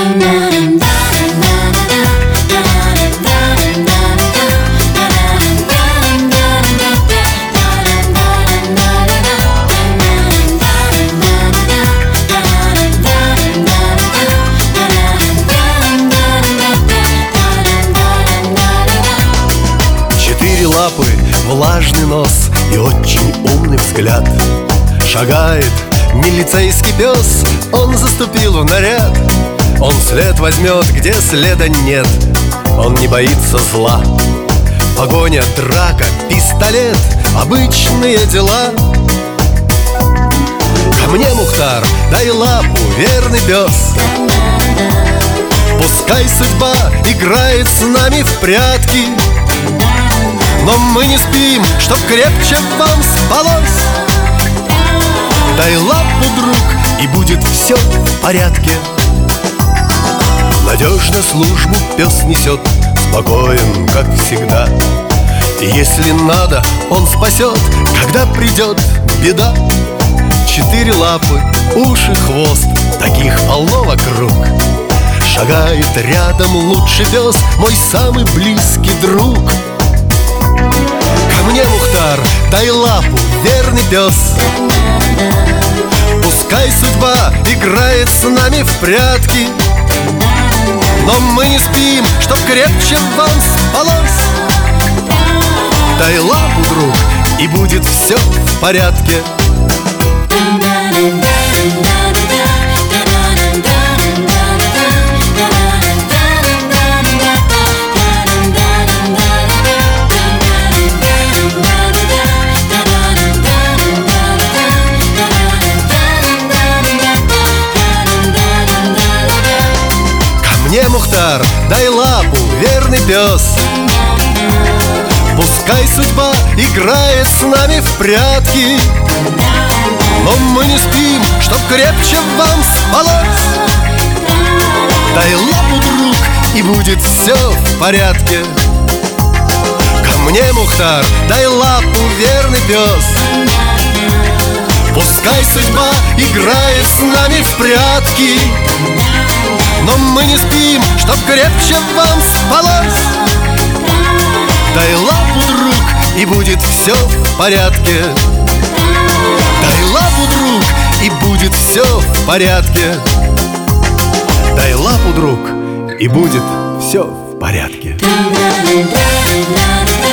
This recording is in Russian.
Четыре лапы, влажный нос и очень умный взгляд. Шагает милицейский пес, он заступил в наряд. Он след возьмет, где следа нет, он не боится зла. Погоня, драка, пистолет — обычные дела. Ко мне, Мухтар, дай лапу, верный пес. Пускай судьба играет с нами в прятки, но мы не спим, чтоб крепче вам спалось. Дай лапу, друг, и будет все в порядке. Надежно службу пес несет, спокоен, как всегда. И если надо, он спасет, когда придет беда. Четыре лапы, уши, хвост, таких полно вокруг. Шагает рядом лучший пес, мой самый близкий друг. Ко мне, Мухтар, дай лапу, верный пес. Пускай судьба играет с нами в прятки, но мы не спим, чтоб крепче вам спалось. Дай лапу, друг, и будет все в порядке. Мне, Мухтар, дай лапу, верный пес. Пускай судьба играет с нами в прятки, но мы не спим, чтоб крепче вам спалось. Дай лапу, друг, и будет все в порядке. Ко мне, Мухтар, дай лапу, верный пес. Пускай судьба играет с нами в прятки, но мы не спим, чтоб крепче вам спалось. Дай лапу, друг, и будет все в порядке. Дай лапу, друг, и будет все в порядке. Дай лапу, друг, и будет все в порядке.